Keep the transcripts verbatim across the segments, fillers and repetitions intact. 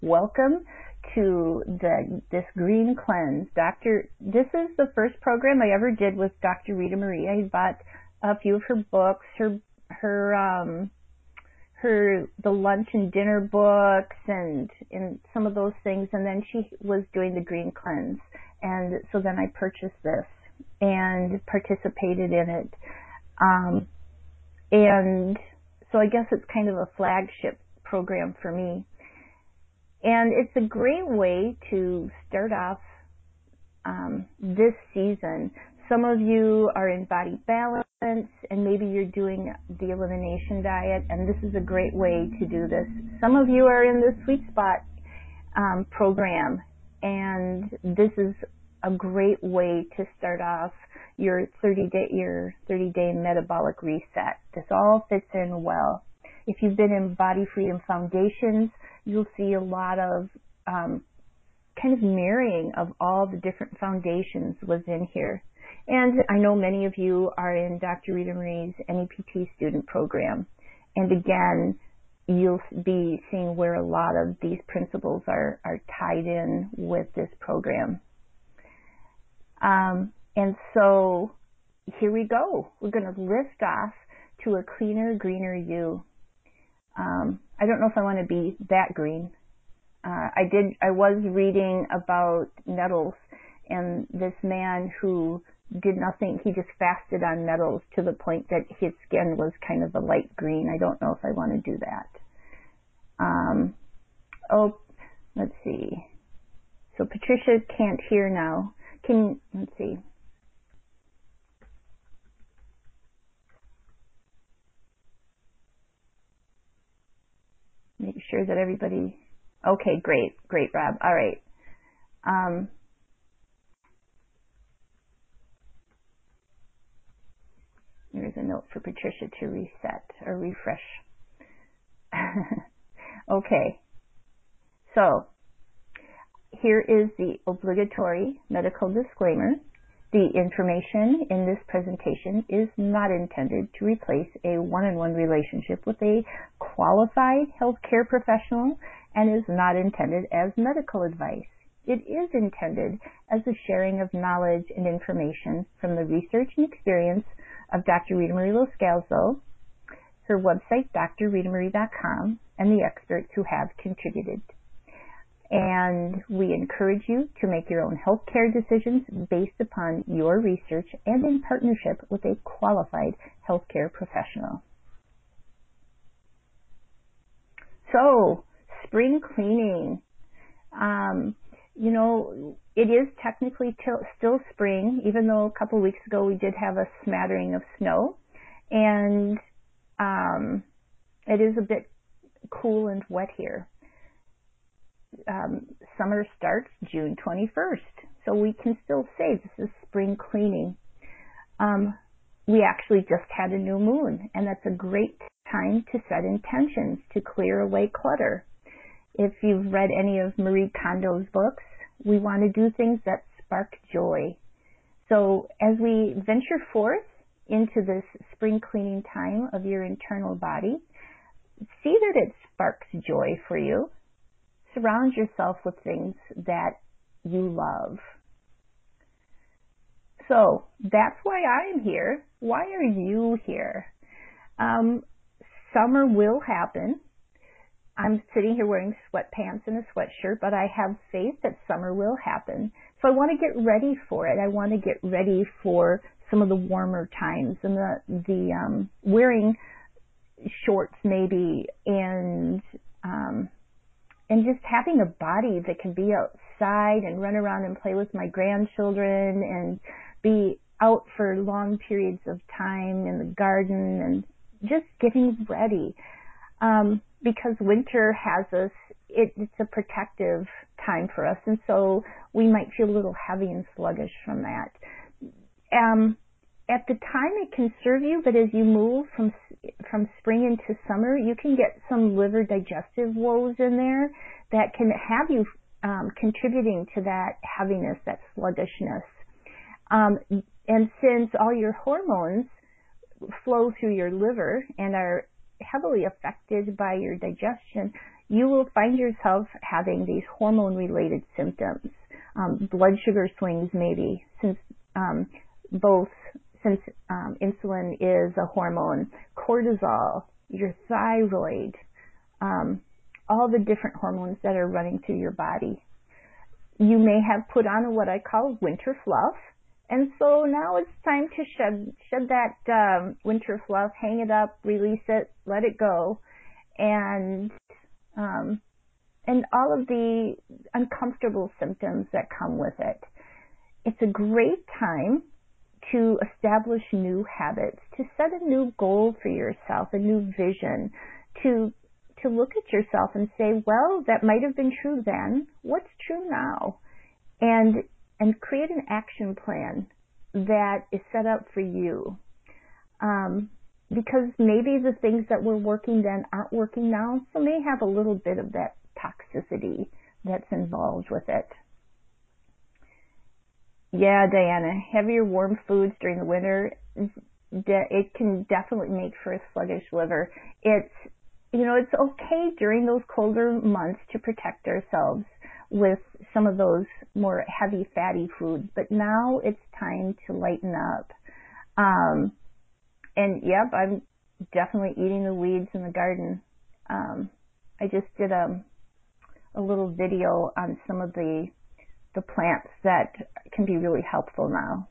Welcome to the this green cleanse. Doctor This is the first program I ever did with Doctor Rita Marie. I bought a few of her books, her her um her the lunch and dinner books and and some of those things, and then she was doing the green cleanse. And so then I purchased this and participated in it. Um and so I guess it's kind of a flagship program for me. And it's a great way to start off um, this season. Some of you are in Body Balance, and maybe you're doing the elimination diet, and this is a great way to do this. Some of you are in the Sweet Spot um, program, and this is a great way to start off your thirty day your thirty day metabolic reset. This all fits in well. If you've been in Body Freedom Foundations, you'll see a lot of um, kind of mirroring of all the different foundations within here. And I know many of you are in Doctor Rita Marie's N E P T student program. And again, you'll be seeing where a lot of these principles are, are tied in with this program. Um, and so here we go. We're going to lift off to a cleaner, greener you. Um, I don't know if I want to be that green. Uh, I did. I was reading about nettles, and this man who did nothing. He just fasted on nettles to the point that his skin was kind of a light green. I don't know if I want to do that. Um, oh, let's see. So Patricia can't hear now. Can let's see. Make sure that everybody, okay, great, great, Rob. All right. Um, there's a note for Patricia to reset or refresh. Okay. So here is the obligatory medical disclaimer. The information in this presentation is not intended to replace a one-on-one relationship with a qualified healthcare professional and is not intended as medical advice. It is intended as a sharing of knowledge and information from the research and experience of Doctor Rita Marie Loscalzo, her website, D R rita marie dot com, and the experts who have contributed. And we encourage you to make your own healthcare decisions based upon your research and in partnership with a qualified healthcare professional. So, spring cleaning. Um, you know, it is technically t- still spring, even though a couple of weeks ago we did have a smattering of snow. And um, it is a bit cool and wet here. Um, summer starts June twenty-first, so we can still say this is spring cleaning. Um, we actually just had a new moon, and that's a great time to set intentions to clear away clutter. If you've read any of Marie Kondo's books, we want to do things that spark joy. So as we venture forth into this spring cleaning time of your internal body, see that it sparks joy for you. Surround yourself with things that you love. So that's why I'm here. Why are you here? Um, summer will happen. I'm sitting here wearing sweatpants and a sweatshirt, but I have faith that summer will happen. So I want to get ready for it. I want to get ready for some of the warmer times and the the um, wearing shorts maybe and um, and just having a body that can be outside and run around and play with my grandchildren and be out for long periods of time in the garden and just getting ready. Um, because winter has us, it, it's a protective time for us, and so we might feel a little heavy and sluggish from that. Um, at the time it can serve you, but as you move from from spring into summer, you can get some liver digestive woes in there that can have you um, contributing to that heaviness, that sluggishness. Um, and since all your hormones flow through your liver and are heavily affected by your digestion, you will find yourself having these hormone-related symptoms, um, blood sugar swings maybe, since um, both since um, insulin is a hormone, cortisol, your thyroid, um, all the different hormones that are running through your body. You may have put on what I call winter fluff, and so now it's time to shed shed that um, winter fluff, hang it up, release it, let it go, and um, and all of the uncomfortable symptoms that come with it. It's a great time to establish new habits, to set a new goal for yourself, a new vision, to to look at yourself and say, well, that might have been true then. What's true now? And and create an action plan that is set up for you. Um, because maybe the things that were working then aren't working now, so may have a little bit of that toxicity that's involved with it. Yeah, Diana, heavier warm foods during the winter, it can definitely make for a sluggish liver. It's, you know, it's okay during those colder months to protect ourselves with some of those more heavy, fatty foods, but now it's time to lighten up. Um, and yep, I'm definitely eating the weeds in the garden. Um, I just did a, a little video on some of the the plants that can be really helpful now.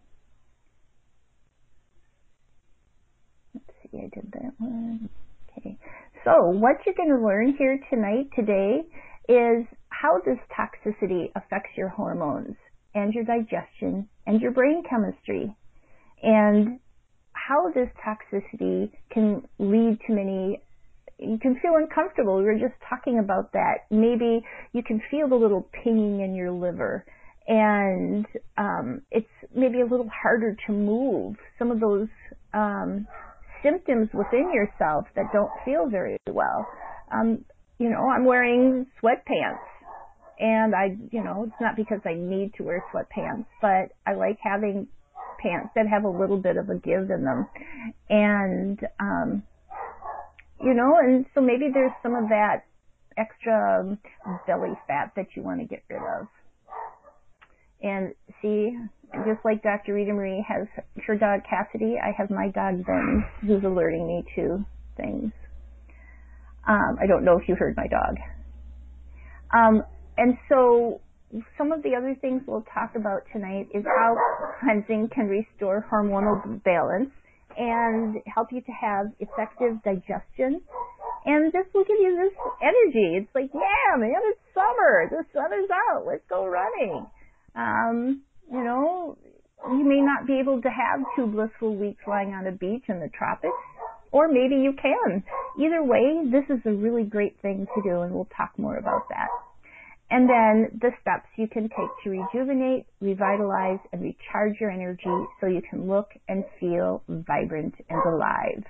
Let's see, I did that one. Okay. So what you're going to learn here tonight, today, is how this toxicity affects your hormones and your digestion and your brain chemistry, and how this toxicity can lead to many. You can feel uncomfortable. We were just talking about that. Maybe you can feel the little pinging in your liver, and um, it's maybe a little harder to move. Some of those um, symptoms within yourself that don't feel very well. Um, you know, I'm wearing sweatpants, and I, you know, it's not because I need to wear sweatpants, but I like having pants that have a little bit of a give in them, and um, you know, and so maybe there's some of that extra belly fat that you want to get rid of. And see, just like Doctor Rita Marie has her dog Cassidy, I have my dog Ben, who's alerting me to things. Um, I don't know if you heard my dog. Um, and so some of the other things we'll talk about tonight is how cleansing can restore hormonal balance and help you to have effective digestion. And this will give you this energy. It's like, yeah, man, it's summer. The sun is out. Let's go running. Um, you know, you may not be able to have two blissful weeks lying on a beach in the tropics, or maybe you can. Either way, this is a really great thing to do, and we'll talk more about that. And then the steps you can take to rejuvenate, revitalize, and recharge your energy so you can look and feel vibrant and alive.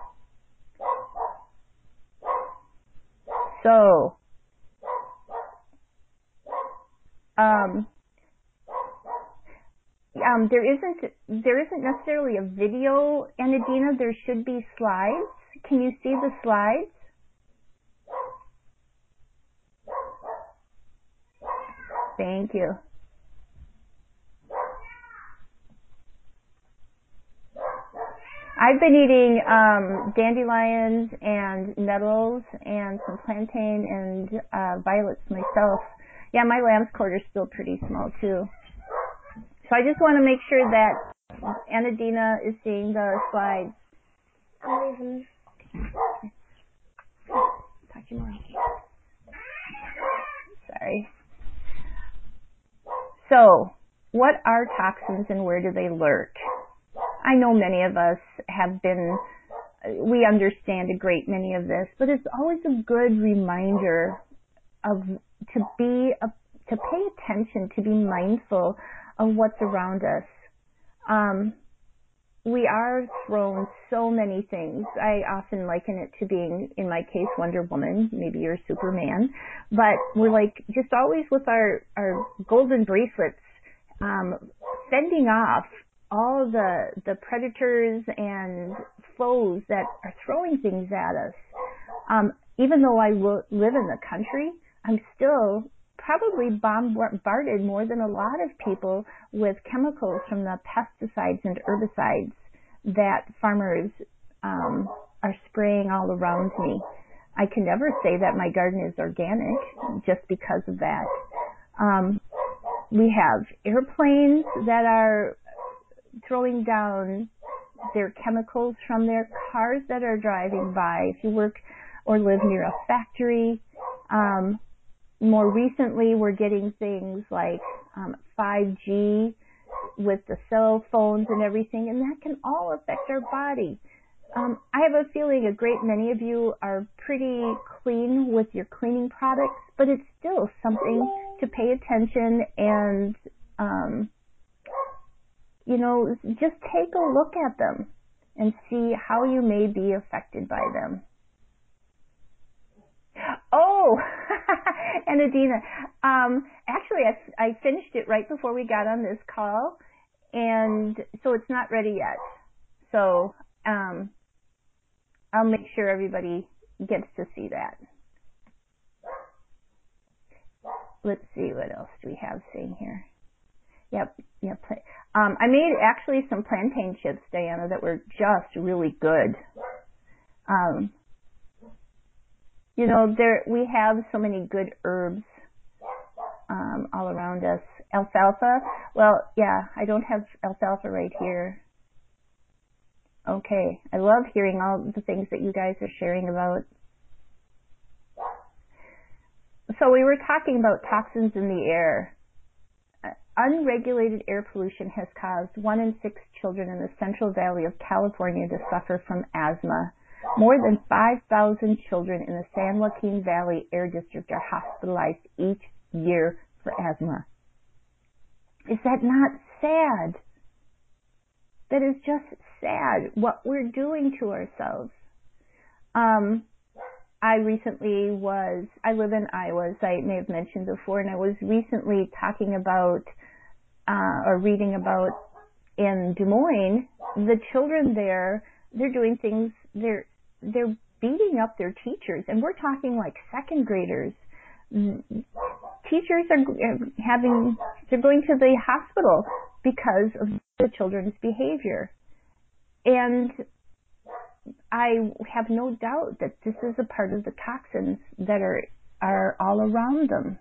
So, um, um, there isn't there isn't necessarily a video, Anadina. There should be slides. Can you see the slides? Thank you. I've been eating um, dandelions and nettles and some plantain and uh, violets myself. Yeah, my lamb's quarter's still pretty small too. So I just want to make sure that Anadina is seeing the slides. Okay. Talk to you tomorrow. Sorry. So, what are toxins and where do they lurk? I know many of us have been, we understand a great many of this, but it's always a good reminder of to be, a, to pay attention, to be mindful of what's around us. Um, we are thrown so many things. I often liken it to being, in my case, Wonder Woman. Maybe you're Superman. But we're like just always with our, our golden bracelets, um, fending off all the the predators and foes that are throwing things at us. Um, even though I lo- live in the country, I'm still probably bombarded more than a lot of people with chemicals from the pesticides and herbicides that farmers um, are spraying all around me. I can never say that my garden is organic just because of that. Um, we have airplanes that are throwing down their chemicals from their cars that are driving by. If you work or live near a factory, um, more recently we're getting things like um, five G with the cell phones and everything, and that can all affect our body. Um, I have a feeling a great many of you are pretty clean with your cleaning products, but it's still something to pay attention and, um, you know, just take a look at them and see how you may be affected by them. Oh, and Adina, um, actually I, I finished it right before we got on this call, and so it's not ready yet. So, um, I'll make sure everybody gets to see that. Let's see, what else do we have saying here? Yep, yep. Um, I made actually some plantain chips, Diana, that were just really good. Um, you know, there we have so many good herbs um, all around us. Alfalfa, well, yeah, I don't have alfalfa right here. Okay, I love hearing all the things that you guys are sharing about. So we were talking about toxins in the air. Uh, unregulated air pollution has caused one in six children in the Central Valley of California to suffer from asthma. More than five thousand children in the San Joaquin Valley Air District are hospitalized each year for asthma. Is that not sad? That is just sad what we're doing to ourselves. Um, I recently was, I live in Iowa, as I may have mentioned before, and I was recently talking about, uh, or reading about in Des Moines, the children there, they're doing things, they're, they're beating up their teachers, and we're talking like second graders. Teachers are having, they're going to the hospital because of the children's behavior. And I have no doubt that this is a part of the toxins that are, are all around them.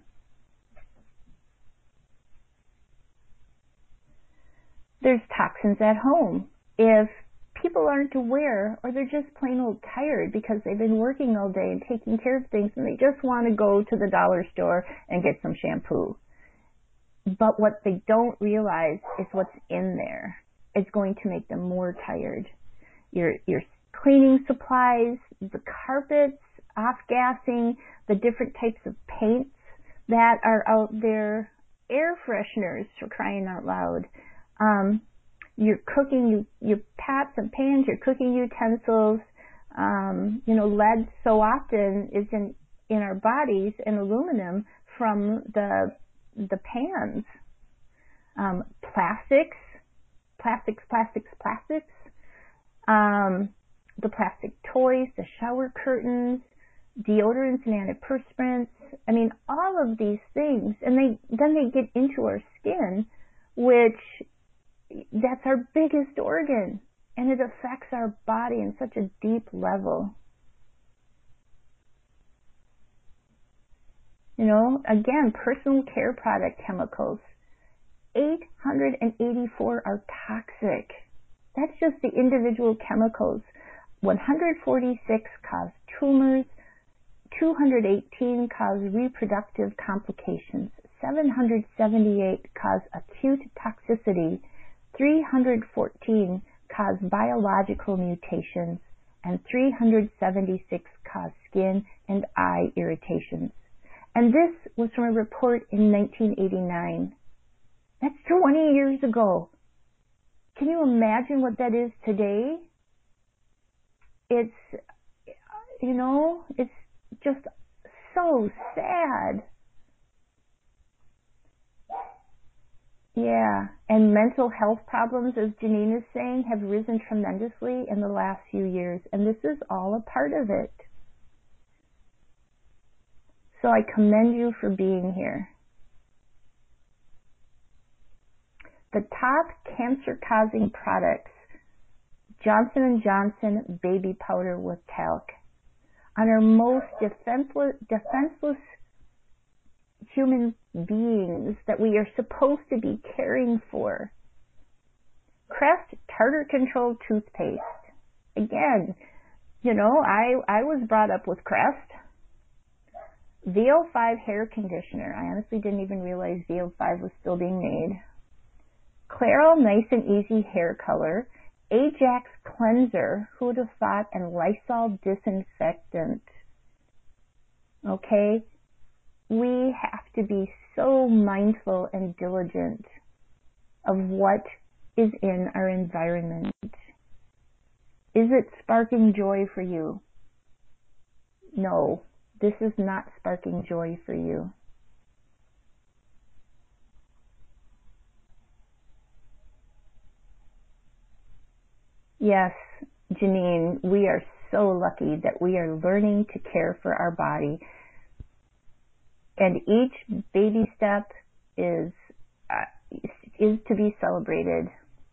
There's toxins at home. If people aren't aware, or they're just plain old tired because they've been working all day and taking care of things, and they just want to go to the dollar store and get some shampoo. But what they don't realize is what's in there. It's going to make them more tired. Your, your cleaning supplies, the carpets, off-gassing, the different types of paints that are out there, air fresheners, for crying out loud. Um, your cooking, you, your pots and pans, your cooking utensils, um, you know, lead so often is in, in our bodies, and aluminum from the, the pans. Um, plastics, plastics, plastics, plastics, um, the plastic toys, the shower curtains, deodorants and antiperspirants. I mean, all of these things, and they then they get into our skin, which that's our biggest organ, and it affects our body in such a deep level. You know, again, personal care product chemicals. eight hundred eighty-four are toxic. That's just the individual chemicals. one hundred forty-six cause tumors, two hundred eighteen cause reproductive complications, seven hundred seventy-eight cause acute toxicity, three hundred fourteen cause biological mutations, and three hundred seventy-six cause skin and eye irritations. And this was from a report in nineteen eighty-nine. That's twenty years ago. Can you imagine what that is today? It's, you know, it's just so sad. Yeah, and mental health problems, as Janine is saying, have risen tremendously in the last few years, and this is all a part of it. So I commend you for being here. The top cancer-causing products: Johnson and Johnson baby powder with talc. On our most defenseless, defenseless human beings that we are supposed to be caring for. Crest tartar control toothpaste. Again, you know, I, I was brought up with Crest. V O five hair conditioner. I honestly didn't even realize V O five was still being made. Clairol Nice and Easy hair color. Ajax cleanser. Who would have thought? And Lysol disinfectant. Okay? We have to be so mindful and diligent of what is in our environment. Is it sparking joy for you? No, this is not sparking joy for you. Yes, Janine, we are so lucky that we are learning to care for our body. And each baby step is uh, is to be celebrated.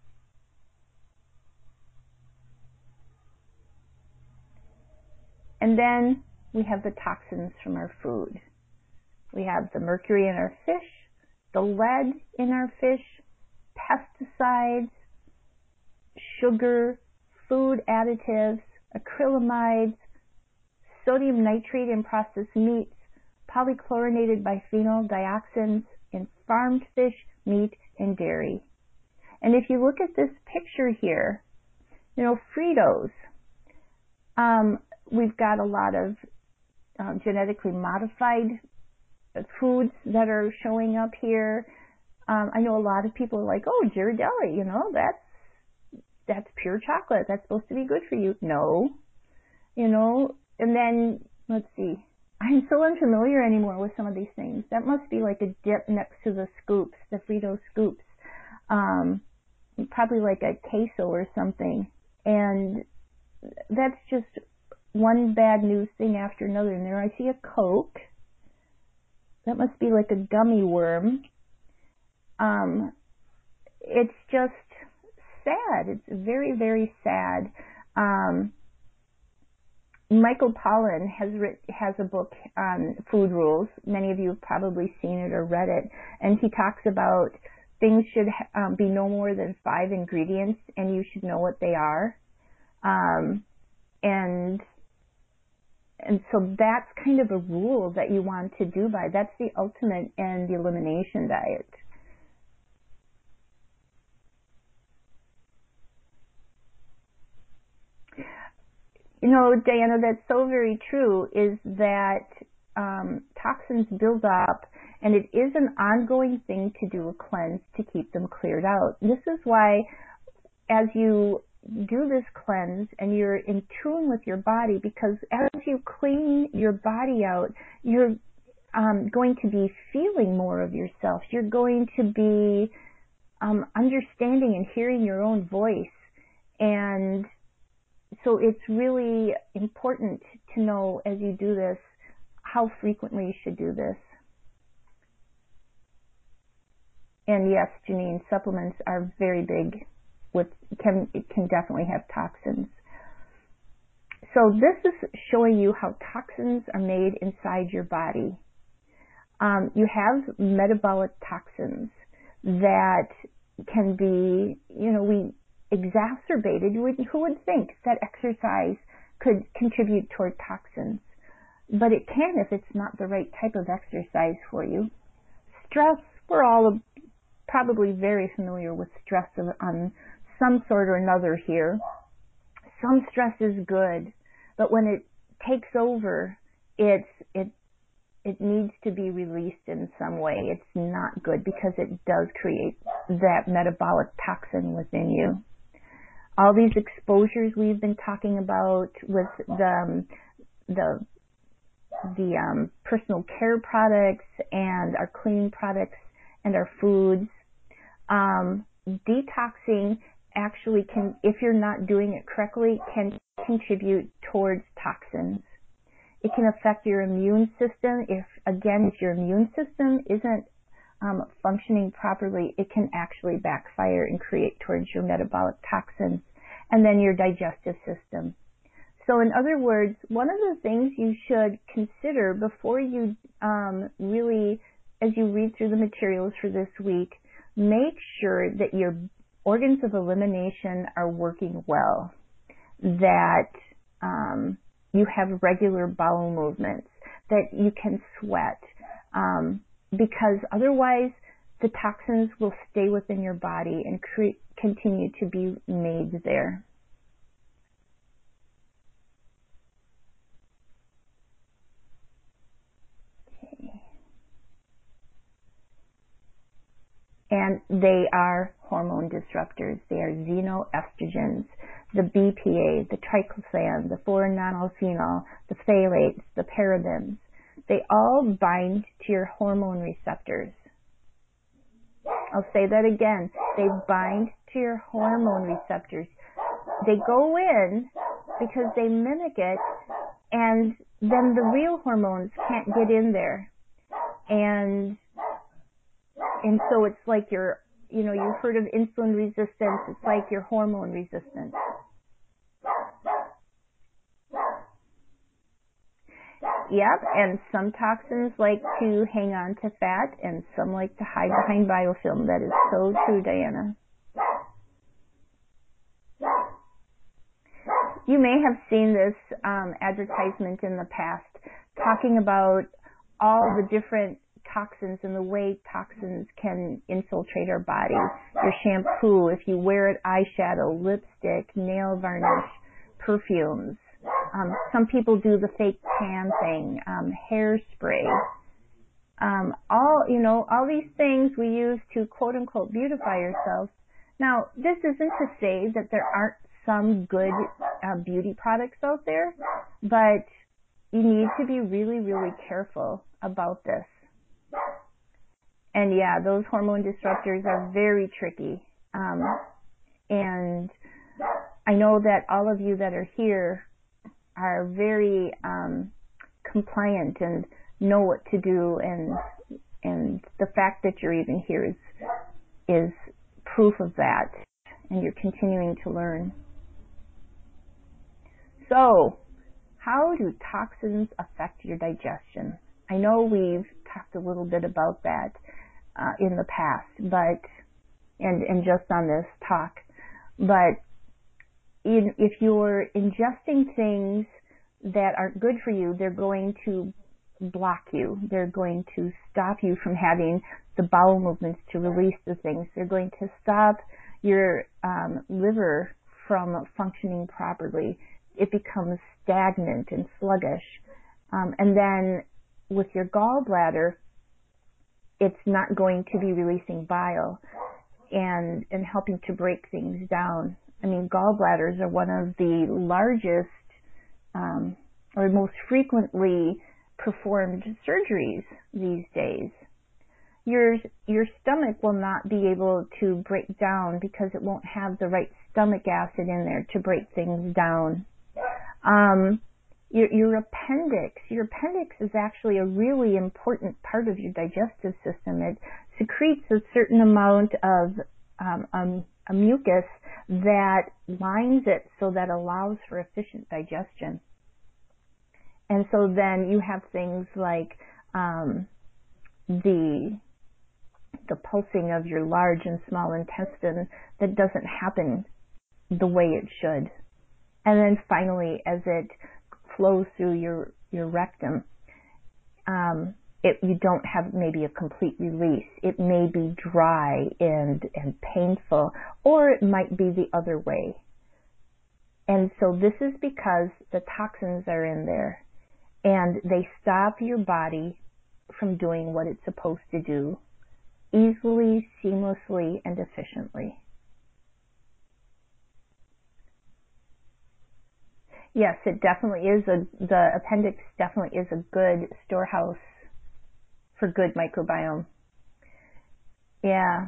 And then we have the toxins from our food. We have the mercury in our fish, the lead in our fish, pesticides, sugar, food additives, acrylamides, sodium nitrate in processed meats, polychlorinated biphenyl dioxins in farmed fish, meat, and dairy. And if you look at this picture here, you know, Fritos, um, we've got a lot of uh, genetically modified foods that are showing up here. Um, I know a lot of people are like, oh, Ghirardelli, you know, that's, that's pure chocolate. That's supposed to be good for you. No. You know, and then, let's see. I'm so unfamiliar anymore with some of these things. That must be like a dip next to the scoops, the Frito scoops. Um, probably like a queso or something. And that's just one bad news thing after another. And there I see a Coke. That must be like a gummy worm. Um, it's just sad. It's very, very sad. Um, Michael Pollan has writ- has a book on food rules. Many of you have probably seen it or read it. And he talks about things should um, be no more than five ingredients, and you should know what they are. Um, and and so that's kind of a rule that you want to do by. That's the ultimate in the elimination diet. You know, Diana, that's so very true, is that um, toxins build up, and it is an ongoing thing to do a cleanse to keep them cleared out. This is why, as you do this cleanse and you're in tune with your body, because as you clean your body out, you're um, going to be feeling more of yourself. You're going to be um, understanding and hearing your own voice. And so it's really important to know, as you do this, how frequently you should do this. And yes, Janine, supplements are very big. With can it can definitely have toxins. So this is showing you how toxins are made inside your body. Um, you have metabolic toxins that can be, you know, we exacerbated. Who would think that exercise could contribute toward toxins? But it can if it's not the right type of exercise for you. Stress, we're all probably very familiar with stress on some sort or another here. Some stress is good, but when it takes over, it's, it, it needs to be released in some way. It's not good because it does create that metabolic toxin within you. All these exposures we've been talking about with the, um, the, the um, personal care products and our cleaning products and our foods, um, detoxing actually can, if you're not doing it correctly, can contribute towards toxins. It can affect your immune system. If, again, if your immune system isn't um, functioning properly, it can actually backfire and create towards your metabolic toxins, and then your digestive system. So in other words, one of the things you should consider before you um, really, as you read through the materials for this week, make sure that your organs of elimination are working well, that um, you have regular bowel movements, that you can sweat, um, because otherwise the toxins will stay within your body and create, continue to be made there. Okay. And they are hormone disruptors. They are xenoestrogens, the B P A, the triclosan, the four nonylphenol, the phthalates, the parabens. They all bind to your hormone receptors. I'll say that again. They bind to your hormone receptors. They go in because they mimic it, and then the real hormones can't get in there. And and so it's like your, you know, you've heard of insulin resistance. It's like your hormone resistance. Yep, and some toxins like to hang on to fat, and some like to hide behind biofilm. That is so true, Diana. You may have seen this um, advertisement in the past talking about all the different toxins and the way toxins can infiltrate our body. Your shampoo, if you wear it, eyeshadow, lipstick, nail varnish, perfumes. Um, some people do the fake tan thing, um, hairspray. Um, all, you know, all these things we use to quote unquote beautify ourselves. Now, this isn't to say that there aren't some good uh, beauty products out there, but you need to be really, really careful about this. And yeah, those hormone disruptors are very tricky. Um, and I know that all of you that are here are very um, compliant and know what to do, and and the fact that you're even here is is proof of that, and you're continuing to learn. So, how do toxins affect your digestion? I know we've talked a little bit about that uh, in the past, but and and just on this talk, but in, if you're ingesting things that aren't good for you, they're going to block you. They're going to stop you from having the bowel movements to release the things. They're going to stop your um, liver from functioning properly. It becomes stagnant and sluggish. Um, and then with your gallbladder, it's not going to be releasing bile and, and helping to break things down. I mean, gallbladders are one of the largest um, or most frequently performed surgeries these days. Your, your stomach will not be able to break down because it won't have the right stomach acid in there to break things down. Um, your, your appendix, your appendix is actually a really important part of your digestive system. It secretes a certain amount of um, um, a mucus that lines it so that allows for efficient digestion. And so then you have things like um, the the pulsing of your large and small intestine that doesn't happen the way it should. And then finally, as it flows through your, your rectum, um, it, you don't have maybe a complete release. It may be dry and, and painful, or it might be the other way. And so this is because the toxins are in there, and they stop your body from doing what it's supposed to do easily, seamlessly, and efficiently. Yes, it definitely is a, the appendix definitely is a good storehouse for good microbiome. Yeah.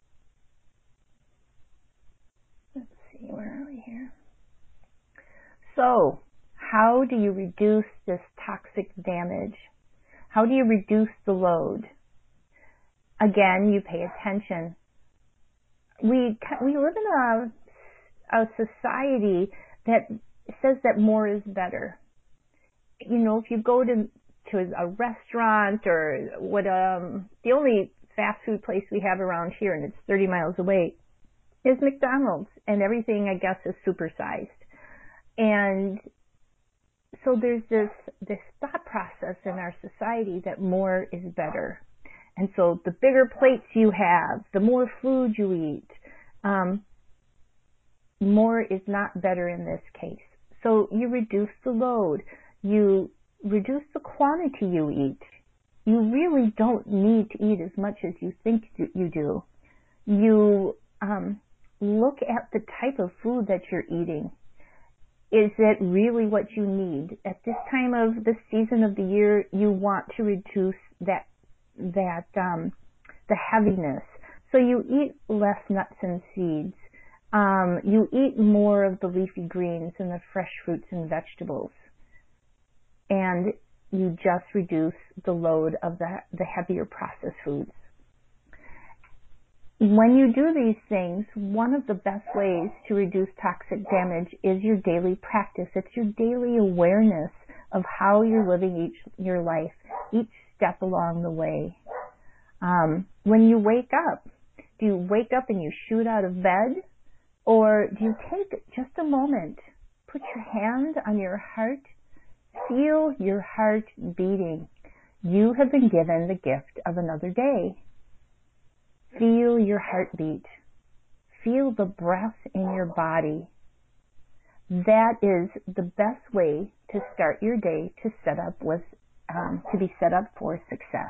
Let's see, where are we here? So, how do you reduce this toxic damage? How do you reduce the load? Again, you pay attention. We we live in a, a society that says that more is better. You know, if you go to to a restaurant or what, um, the only fast food place we have around here, and it's thirty miles away, is McDonald's, and everything, I guess, is supersized. And so there's this this thought process in our society that more is better. And so the bigger plates you have, the more food you eat, um, more is not better in this case. So you reduce the load. You reduce the quantity you eat. You really don't need to eat as much as you think you do. You um, look at the type of food that you're eating. Is it really what you need? At this time of the season of the year, you want to reduce that that um, the heaviness. So you eat less nuts and seeds. Um, you eat more of the leafy greens and the fresh fruits and vegetables. And you just reduce the load of the, the heavier processed foods. When you do these things, one of the best ways to reduce toxic damage is your daily practice. It's your daily awareness of how you're living each your life, each step along the way. Um, when you wake up, do you wake up and you shoot out of bed? Or do you take just a moment, put your hand on your heart, feel your heart beating? You have been given the gift of another day. Feel your heartbeat. Feel the breath in your body. That is the best way to start your day to set up with, um, to be set up for success.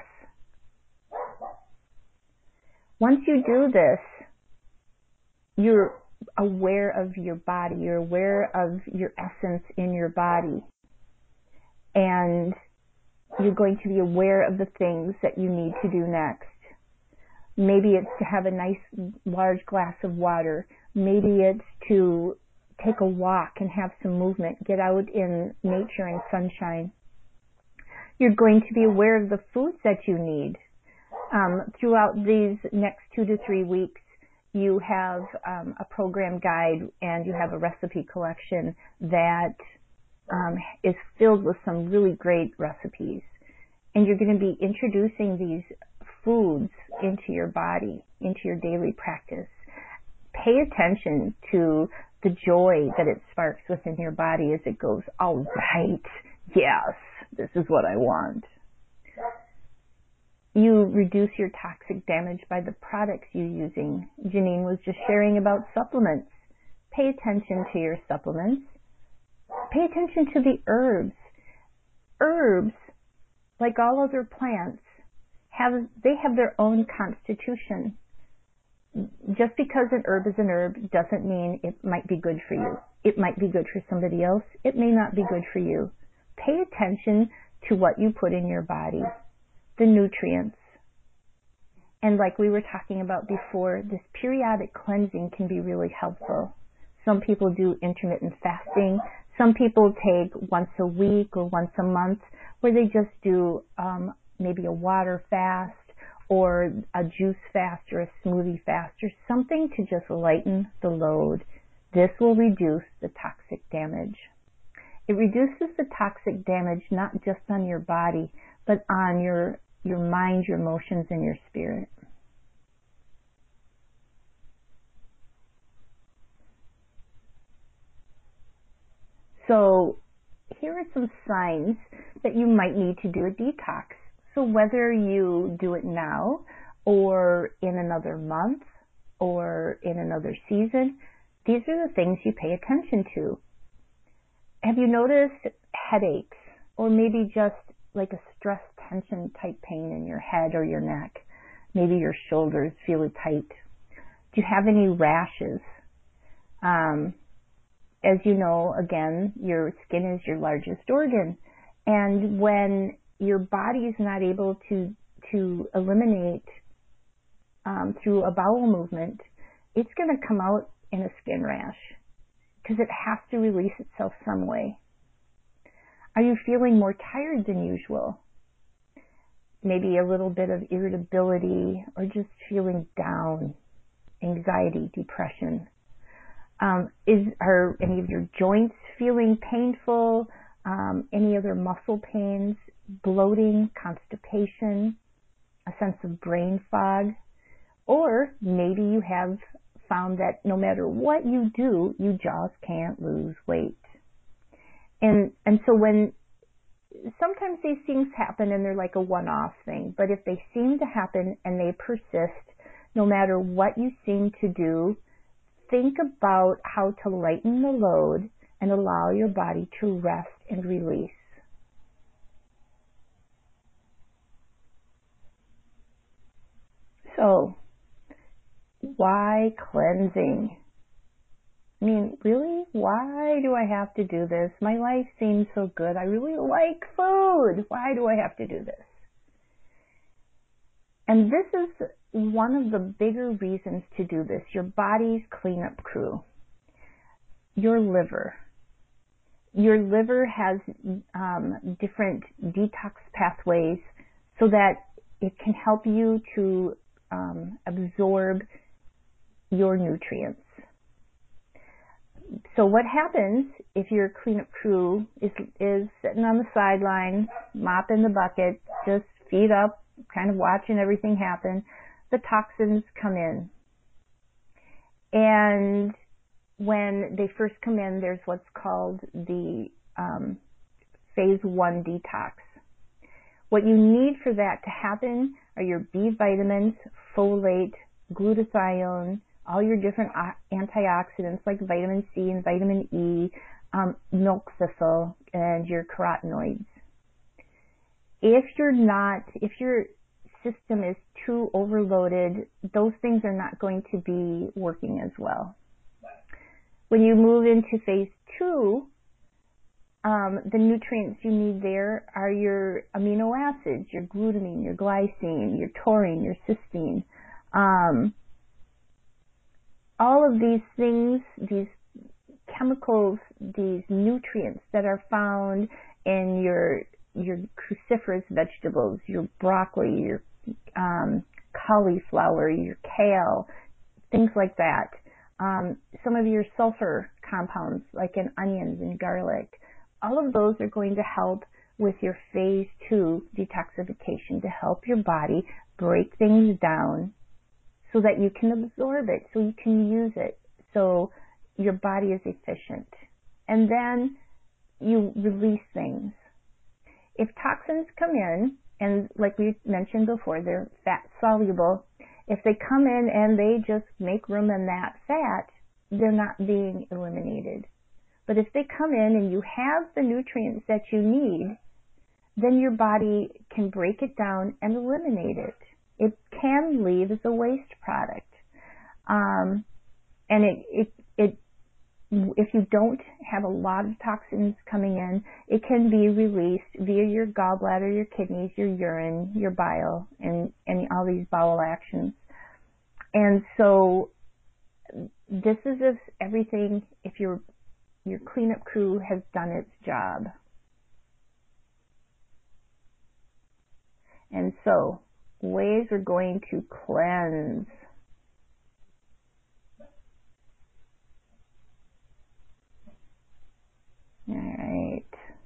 Once you do this, you're aware of your body. You're aware of your essence in your body. And you're going to be aware of the things that you need to do next. Maybe it's to have a nice large glass of water. Maybe it's to take a walk and have some movement, get out in nature and sunshine. You're going to be aware of the foods that you need. Um, throughout these next two to three weeks, you have um, a program guide and you have a recipe collection that um, is filled with some really great recipes. And you're going to be introducing these foods into your body, into your daily practice. Pay attention to the joy that it sparks within your body as it goes, all right, yes, this is what I want. You reduce your toxic damage by the products you're using. Janine was just sharing about supplements. Pay attention to your supplements. Pay attention to the herbs. Herbs, like all other plants, have they have their own constitution. Just because an herb is an herb doesn't mean it might be good for you. It might be good for somebody else. It may not be good for you. Pay attention to what you put in your body, the nutrients. And like we were talking about before, this periodic cleansing can be really helpful. Some people do intermittent fasting. Some people take once a week or once a month where they just do um, maybe a water fast or a juice fast or a smoothie fast or something to just lighten the load. This will reduce the toxic damage. It reduces the toxic damage not just on your body, but on your, your mind, your emotions, and your spirit. So here are some signs that you might need to do a detox. So whether you do it now or in another month or in another season, these are the things you pay attention to. Have you noticed headaches or maybe just like a stress tension type pain in your head or your neck? Maybe your shoulders feel tight. Do you have any rashes? Um, as you know, again, your skin is your largest organ. And when your body is not able to to eliminate um, through a bowel movement, it's going to come out in a skin rash. because it has to release itself some way. Are you feeling more tired than usual? Maybe a little bit of irritability or just feeling down, anxiety, depression. Um, is are any of your joints feeling painful? Um, any other muscle pains, bloating, constipation, a sense of brain fog? Or maybe you have found that no matter what you do, you just can't lose weight. And and so when sometimes these things happen and they're like a one-off thing, but if they seem to happen and they persist, no matter what you seem to do, think about how to lighten the load and allow your body to rest and release. So, why cleansing? I mean, really? Why do I have to do this? My life seems so good. I really like food. Why do I have to do this? And this is one of the bigger reasons to do this. Your body's cleanup crew. Your liver. Your liver has um, different detox pathways so that it can help you to um, absorb your nutrients. So what happens if your cleanup crew is is sitting on the sideline, mopping the bucket, just feet up, kind of watching everything happen? The toxins come in. And when they first come in, there's what's called the um, phase one detox. What you need for that to happen are your B vitamins, folate, glutathione, all your different antioxidants like vitamin C and vitamin E, um, milk thistle, and your carotenoids. If you're not, if your system is too overloaded, those things are not going to be working as well. When you move into phase two, um, the nutrients you need there are your amino acids, your glutamine, your glycine, your taurine, your cysteine. Um, all of these things, these chemicals, these nutrients that are found in your your cruciferous vegetables, your broccoli, your um, cauliflower, your kale, things like that. Um, some of your sulfur compounds, like in onions and garlic, all of those are going to help with your phase two detoxification to help your body break things down so that you can absorb it, so you can use it, so your body is efficient. And then you release things. If toxins come in, and like we mentioned before, they're fat soluble, if they come in and they just make room in that fat, they're not being eliminated. But if they come in and you have the nutrients that you need, then your body can break it down and eliminate it. It can leave as a waste product. Um, and it, it, it, if you don't have a lot of toxins coming in, it can be released via your gallbladder, your kidneys, your urine, your bile, and, and all these bowel actions. And so this is if everything, if your, your cleanup crew has done its job. And so, ways we're going to cleanse. All right.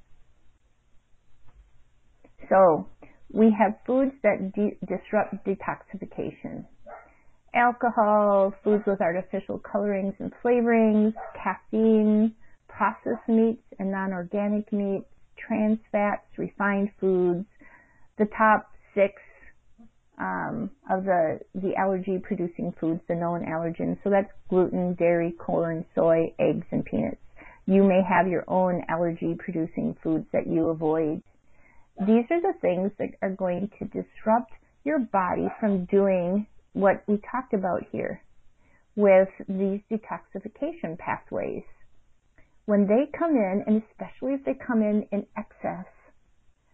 So, we have foods that de- disrupt detoxification. Alcohol, foods with artificial colorings and flavorings, caffeine, processed meats and non-organic meats, trans fats, refined foods. The top six um, of the, the allergy-producing foods, the known allergens. So that's gluten, dairy, corn, soy, eggs, and peanuts. You may have your own allergy-producing foods that you avoid. These are the things that are going to disrupt your body from doing what we talked about here with these detoxification pathways. When they come in, and especially if they come in in excess,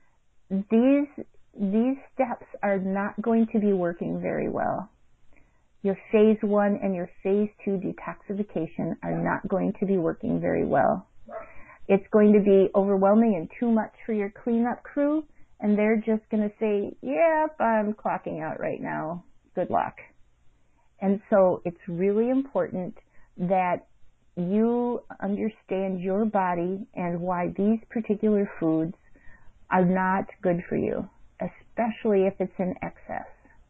these these steps are not going to be working very well. your phase one and your phase two detoxification are not going to be working very well. It's going to be overwhelming and too much for your cleanup crew, and they're just going to say, yep, I'm clocking out right now. Good luck. And so it's really important that you understand your body and why these particular foods are not good for you, especially if it's in excess.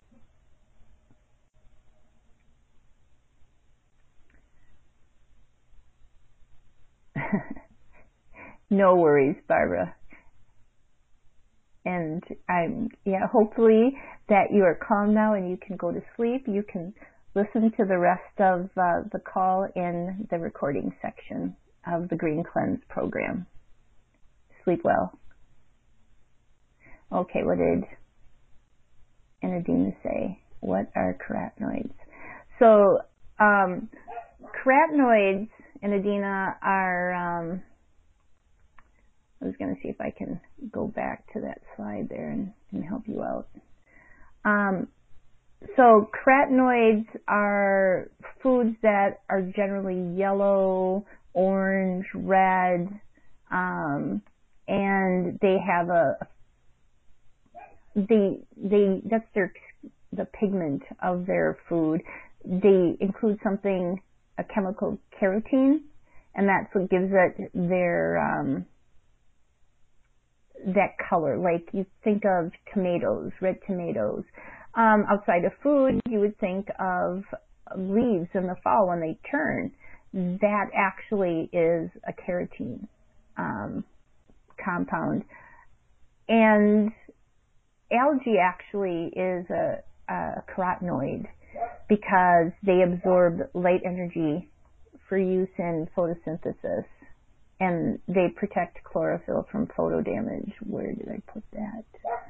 No worries, Barbara. And I'm, yeah, hopefully that you are calm now and you can go to sleep. You can listen to the rest of uh, the call in the recording section of the Green Cleanse program. Sleep well. Okay, what did Anadina say? What are carotenoids? So, um, carotenoids, Anadina, are, um, I was going to see if I can go back to that slide there and, and help you out. Um, so carotenoids are foods that are generally yellow, orange, red, um, and they have a, they, they, that's their, the pigment of their food. They include something, a chemical carotene, and that's what gives it their, um, that color. Like you think of tomatoes, red tomatoes. Um, outside of food, you would think of leaves in the fall when they turn. That actually is a carotene um, compound. And algae actually is a, a carotenoid because they absorb light energy for use in photosynthesis. And they protect chlorophyll from photo damage. Where did I put that?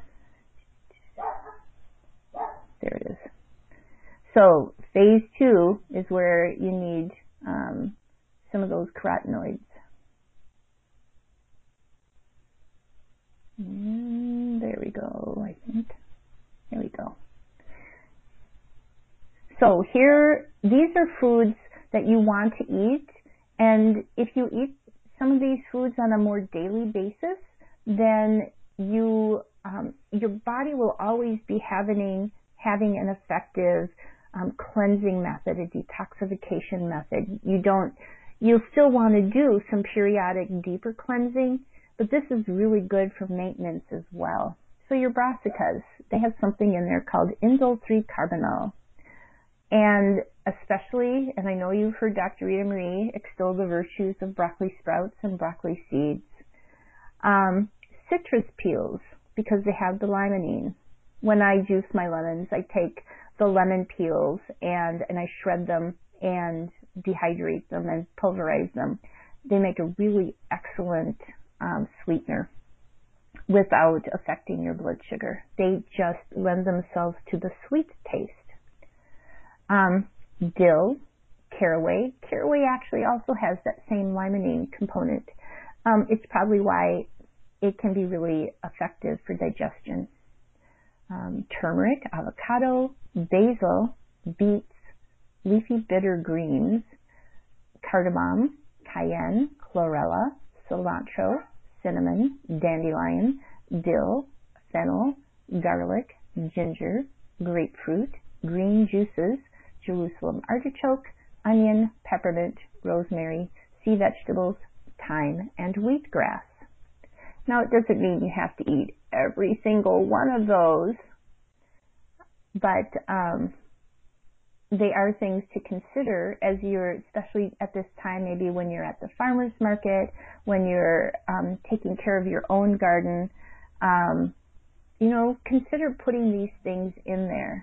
There it is. So phase two is where you need um, some of those carotenoids. Mm, there we go, I think. There we go. So here, these are foods that you want to eat. And if you eat some of these foods on a more daily basis, then you um, your body will always be having having an effective um, cleansing method, a detoxification method. You don't you'll still want to do some periodic deeper cleansing, but this is really good for maintenance as well. So your brassicas, they have something in there called indole three carbinol. And especially, and I know you've heard Doctor Rita Marie extol the virtues of broccoli sprouts and broccoli seeds. Um, citrus peels, because they have the limonene. When I juice my lemons, I take the lemon peels and, and I shred them and dehydrate them and pulverize them. They make a really excellent um, sweetener without affecting your blood sugar. They just lend themselves to the sweet taste. Um, dill, caraway. Caraway actually also has that same limonene component. Um, it's probably why it can be really effective for digestion. Um, turmeric, avocado, basil, beets, leafy bitter greens, cardamom, cayenne, chlorella, cilantro, cinnamon, dandelion, dill, fennel, garlic, ginger, grapefruit, green juices, Jerusalem artichoke, onion, peppermint, rosemary, sea vegetables, thyme, and wheatgrass. Now, it doesn't mean you have to eat every single one of those, but um, they are things to consider as you're, especially at this time, maybe when you're at the farmer's market, when you're um, taking care of your own garden, um, you know, consider putting these things in there.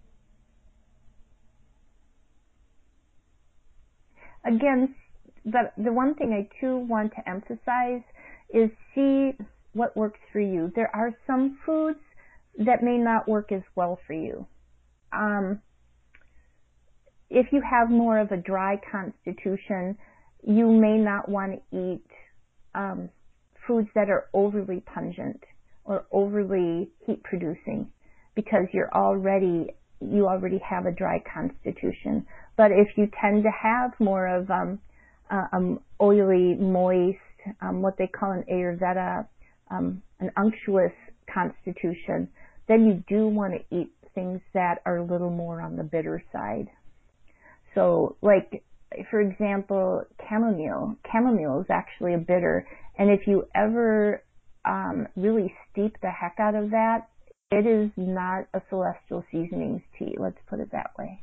Again, but the one thing I too want to emphasize is see what works for you. There are some foods that may not work as well for you. Um, if you have more of a dry constitution, you may not want to eat um, foods that are overly pungent or overly heat producing because you're already you already have a dry constitution. But if you tend to have more of um, uh, um oily, moist, um, what they call an Ayurveda, um, an unctuous constitution, then you do want to eat things that are a little more on the bitter side. So, like, for example, chamomile. Chamomile is actually a bitter, and if you ever um, really steep the heck out of that, it is not a celestial seasonings tea. Let's put it that way.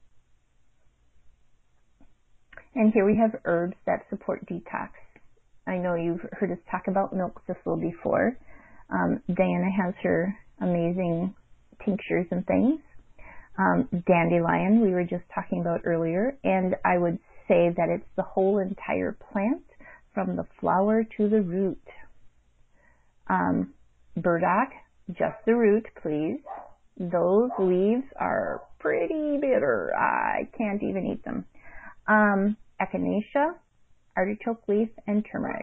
And here we have herbs that support detox. I know you've heard us talk about milk thistle before. Um, Diana has her amazing tinctures and things. Um, dandelion, we were just talking about earlier, and I would say that it's the whole entire plant from the flower to the root. Um, burdock, just the root, please. Those leaves are pretty bitter. I can't even eat them. Um, echinacea, artichoke leaf, and turmeric.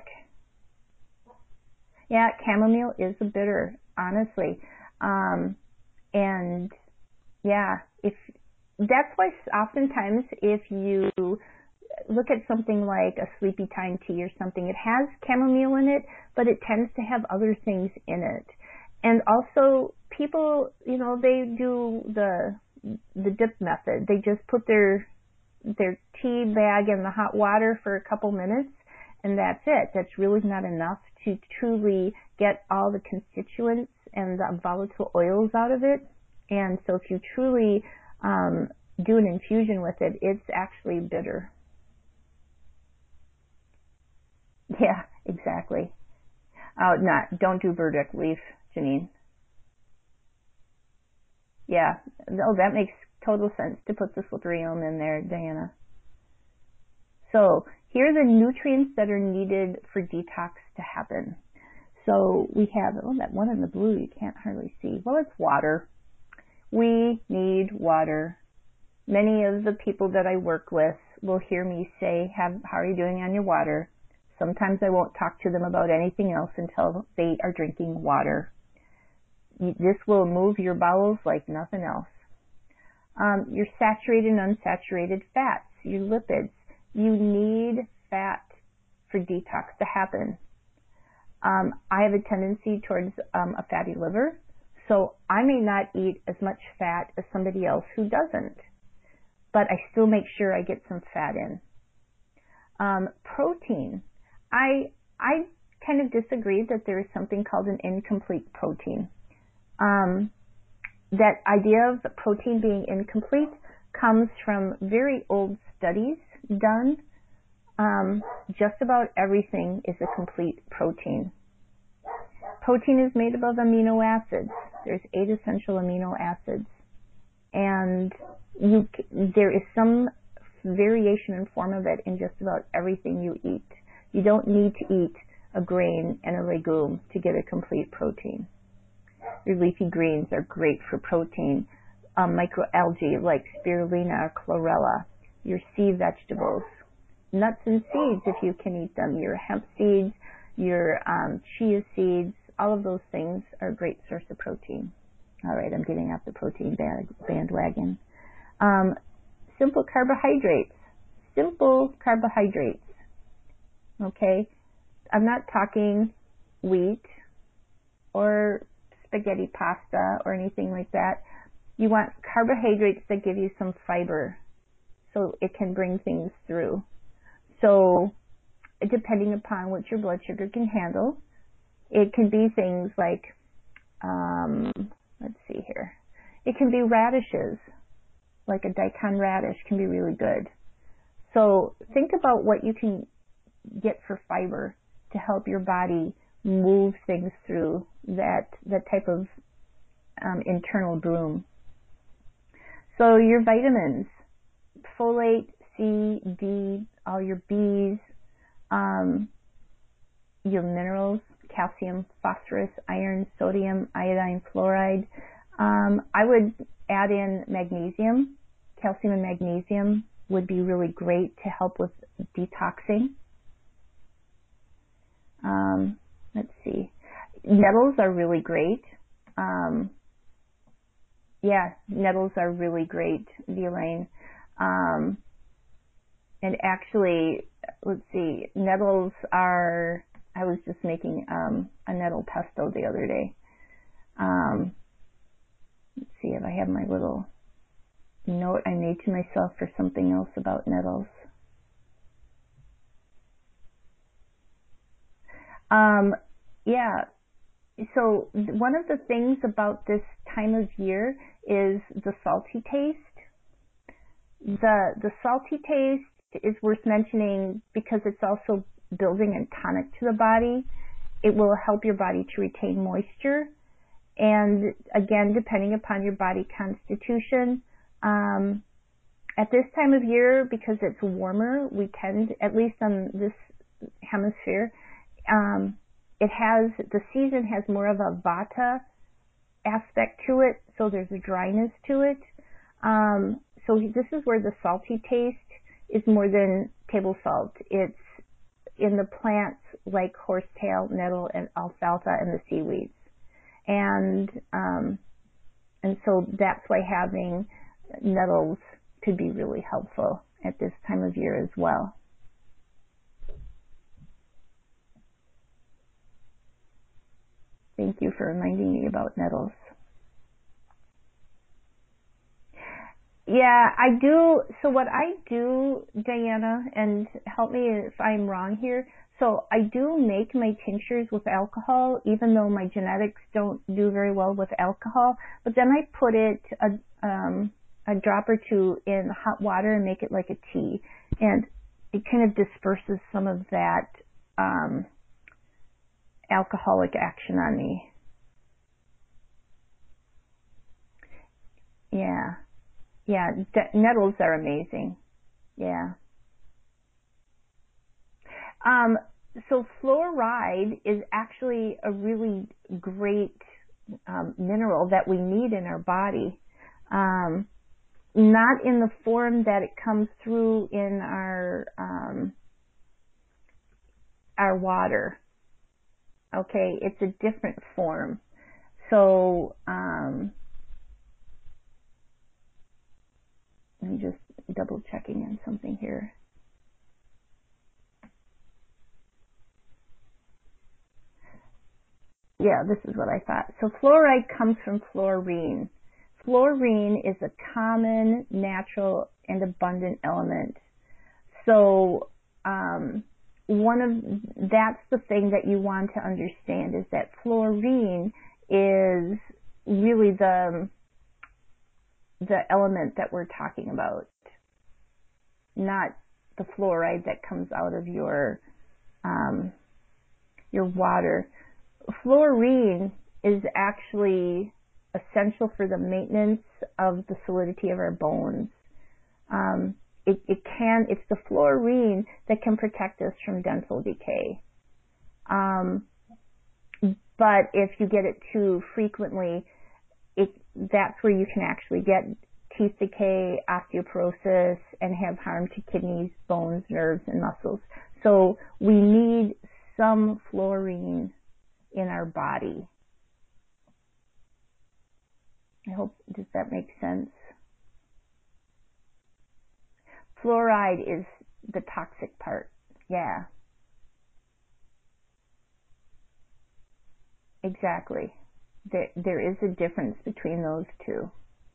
Yeah, chamomile is a bitter, honestly. Um, and yeah, if that's why oftentimes if you look at something like a sleepy time tea or something, it has chamomile in it, but it tends to have other things in it. And also, people, you know, they do the the dip method. They just put their their tea bag in the hot water for a couple minutes, and that's it. That's really not enough to truly get all the constituents and the volatile oils out of it. And so if you truly um, do an infusion with it, it's actually bitter. Yeah, exactly. Oh, not, don't do burdock leaf, Janine. Yeah, no, that makes total sense to put the slipperyelm in there, Diana. So here are the nutrients that are needed for detox to happen. So we have, oh, that one in the blue you can't hardly see. Well, it's water. We need water. Many of the people that I work with will hear me say, how are you doing on your water? Sometimes I won't talk to them about anything else until they are drinking water. This will move your bowels like nothing else. Um, your saturated and unsaturated fats, your lipids. You need fat for detox to happen. Um, I have a tendency towards um, a fatty liver, so I may not eat as much fat as somebody else who doesn't, but I still make sure I get some fat in. Um, protein. I I kind of disagree that there is something called an incomplete protein. Um, that idea of protein being incomplete comes from very old studies done. Um, just about everything is a complete protein. Protein is made up of amino acids. There's eight essential amino acids. And you, there is some variation in form of it in just about everything you eat. You don't need to eat a grain and a legume to get a complete protein. Your leafy greens are great for protein. Um, microalgae like spirulina or chlorella. Your sea vegetables. Nuts and seeds, if you can eat them. Your hemp seeds, your um, chia seeds, all of those things are a great source of protein. All right, I'm getting off the protein bag, bandwagon. Um, simple carbohydrates. Simple carbohydrates. Okay? I'm not talking wheat or spaghetti pasta or anything like that. You want carbohydrates that give you some fiber so it can bring things through. So, depending upon what your blood sugar can handle, it can be things like, um, let's see here. It can be radishes, like a daikon radish can be really good. So, think about what you can get for fiber to help your body move things through that, that type of um, internal broom. So, your vitamins, folate, C, D, all your B's, um, your minerals, calcium, phosphorus, iron, sodium, iodine, fluoride. Um, I would add in magnesium. Calcium and magnesium would be really great to help with detoxing. Um, let's see. Metals are really great. Um, yeah, nettles are really great, Elaine. Um, and actually, let's see, nettles are, I was just making um, a nettle pesto the other day. Um, let's see if I have my little note I made to myself for something else about nettles. Um, yeah, so one of the things about this time of year is the salty taste. The, the salty taste is worth mentioning because it's also building and tonic to the body. It will help your body to retain moisture. And again, depending upon your body constitution, um, at this time of year, because it's warmer, we tend, at least on this hemisphere, um, it has, the season has more of a vata aspect to it, so there's a dryness to it. Um, so this is where the salty taste is more than table salt. It's in the plants like horsetail, nettle, and alfalfa, and the seaweeds. And um, and so that's why having nettles could be really helpful at this time of year as well. Thank you for reminding me about nettles. Yeah, I do. So what I do, Diana, and help me if I'm wrong here. So I do make my tinctures with alcohol, even though my genetics don't do very well with alcohol. But then I put it a, um, a drop or two in hot water and make it like a tea, and it kind of disperses some of that um, alcoholic action on me. Yeah. Yeah, nettles are amazing. Yeah. Um, so fluoride is actually a really great um, mineral that we need in our body. Um, not in the form that it comes through in our um, our water. Okay, it's a different form. So um, I'm just double checking on something here. Yeah, this is what I thought. So fluoride comes from fluorine. Fluorine is a common, natural, and abundant element. So um, one of that's the thing that you want to understand is that fluorine is really the the element that we're talking about, not the fluoride that comes out of your um, your water. Fluorine is actually essential for the maintenance of the solidity of our bones. Um, it, it can, it's the fluorine that can protect us from dental decay. Um, but if you get it too frequently, it, that's where you can actually get teeth decay, osteoporosis, and have harm to kidneys, bones, nerves, and muscles. So we need some fluorine in our body. I hope, does that make sense? Fluoride is the toxic part. Yeah. Exactly. There, there is a difference between those two.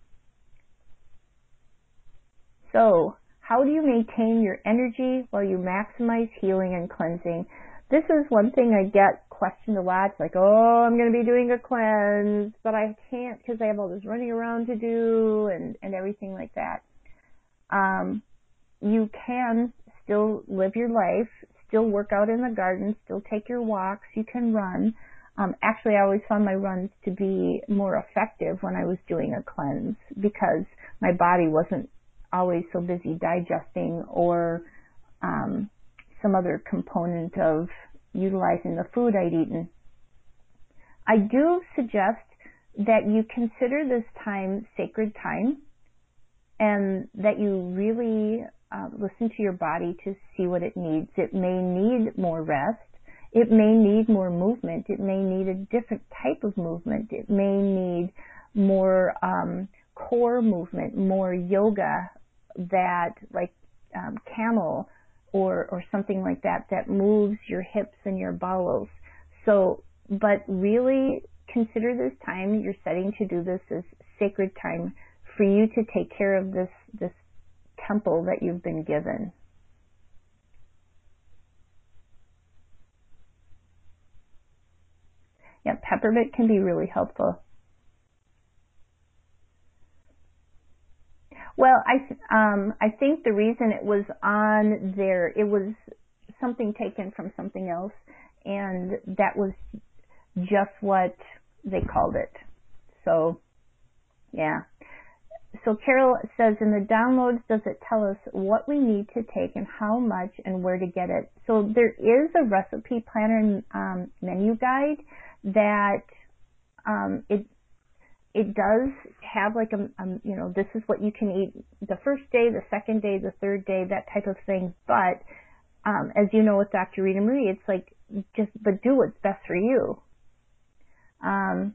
So, how do you maintain your energy while you maximize healing and cleansing? This is one thing I get questioned a lot. It's like, oh, I'm going to be doing a cleanse, but I can't because I have all this running around to do and, and everything like that. Um, you can still live your life, still work out in the garden, still take your walks, you can run. Um, actually, I always found my runs to be more effective when I was doing a cleanse because my body wasn't always so busy digesting or um, some other component of utilizing the food I'd eaten. I do suggest that you consider this time sacred time and that you really uh, listen to your body to see what it needs. It may need more rest. It may need more movement. It may need a different type of movement. It may need more um, core movement, more yoga, that like um, camel or or something like that that moves your hips and your bowels. So, but really consider this time you're setting to do this as sacred time for you to take care of this this temple that you've been given. Yeah, peppermint can be really helpful. Well, I um I think the reason it was on there, it was something taken from something else, and that was just what they called it. So, yeah. So Carol says, in the downloads, does it tell us what we need to take and how much and where to get it? So there is a recipe planner um, menu guide that um, it it does have like a, a, you know, this is what you can eat the first day, the second day, the third day, that type of thing. But um, as you know with Doctor Rita Marie, it's like just, but do what's best for you. Um,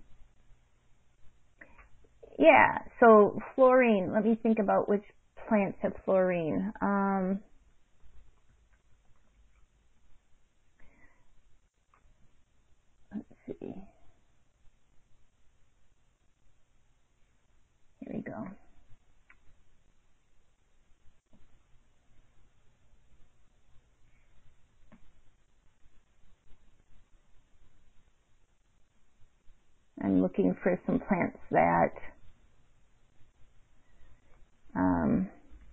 yeah, so fluorine, let me think about which plants have fluorine. Um, let's see. Here we go. I'm looking for some plants that um,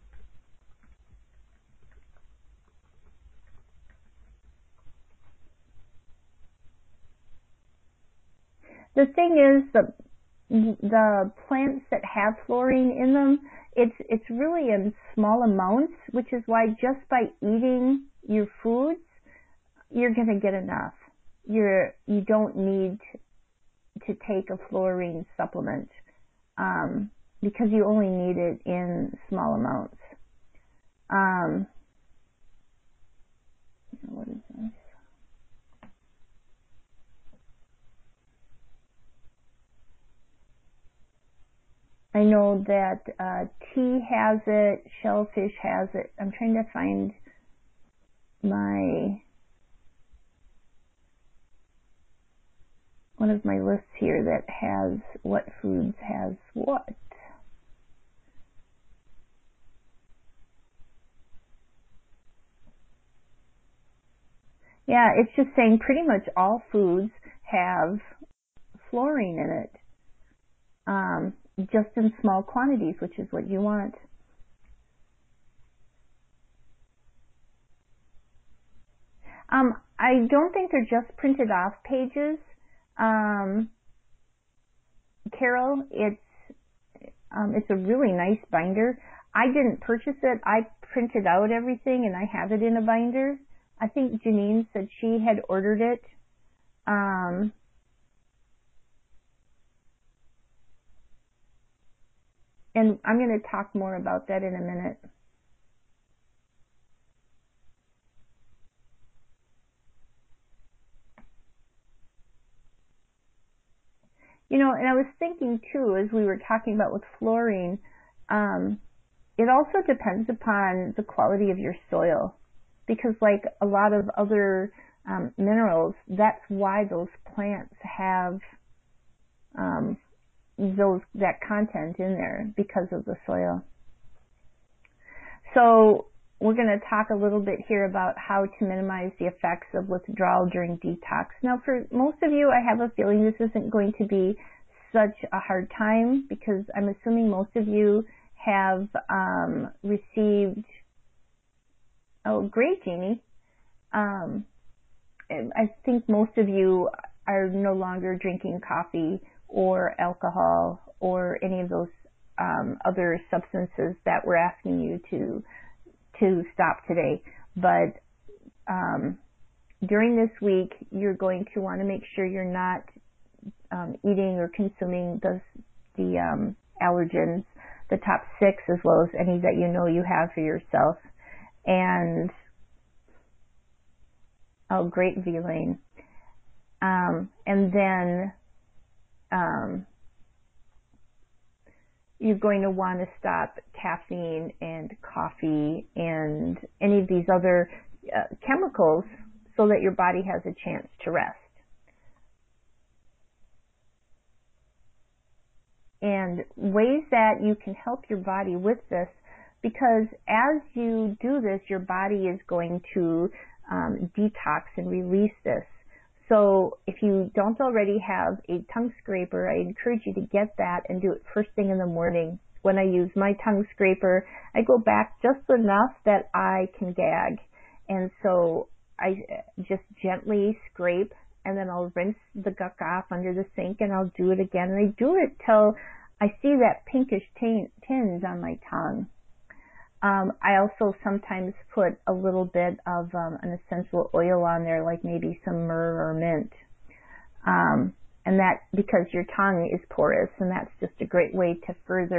the thing is, the the plants that have fluorine in them, it's it's really in small amounts, which is why just by eating your foods, you're going to get enough. You're you don't need to take a fluorine supplement um, because you only need it in small amounts. Um, what is this? I know that uh, tea has it, shellfish has it. I'm trying to find my one of my lists here that has what foods has what. Yeah, it's just saying pretty much all foods have fluorine in it, um, just in small quantities, which is what you want. Um, I don't think they're just printed off pages. Um, Carol, it's um, it's a really nice binder. I didn't purchase it. I printed out everything and I have it in a binder. I think Janine said she had ordered it. Um, and I'm going to talk more about that in a minute. You know, and I was thinking too, as we were talking about with fluorine, um, it also depends upon the quality of your soil, because like a lot of other um, minerals, that's why those plants have um, those that content in there, because of the soil. So we're going to talk a little bit here about how to minimize the effects of withdrawal during detox. Now, for most of you, I have a feeling this isn't going to be such a hard time, because I'm assuming most of you have um, received, oh, great, Jeannie. Um, I think most of you are no longer drinking coffee or alcohol or any of those um, other substances that we're asking you to to stop today. But um, during this week, you're going to want to make sure you're not um, eating or consuming the the um, allergens, the top six, as well as any that you know you have for yourself. And oh, great, V-Lane. Um, and then, um, you're going to want to stop caffeine and coffee and any of these other uh, chemicals so that your body has a chance to rest. And ways that you can help your body with this, because as you do this, your body is going to um, detox and release this. So if you don't already have a tongue scraper, I encourage you to get that and do it first thing in the morning. When I use my tongue scraper, I go back just enough that I can gag. And so I just gently scrape, and then I'll rinse the gunk off under the sink, and I'll do it again. And I do it till I see that pinkish tinge on my tongue. Um, I also sometimes put a little bit of um, an essential oil on there, like maybe some myrrh or mint. Um, and that, because your tongue is porous, and that's just a great way to further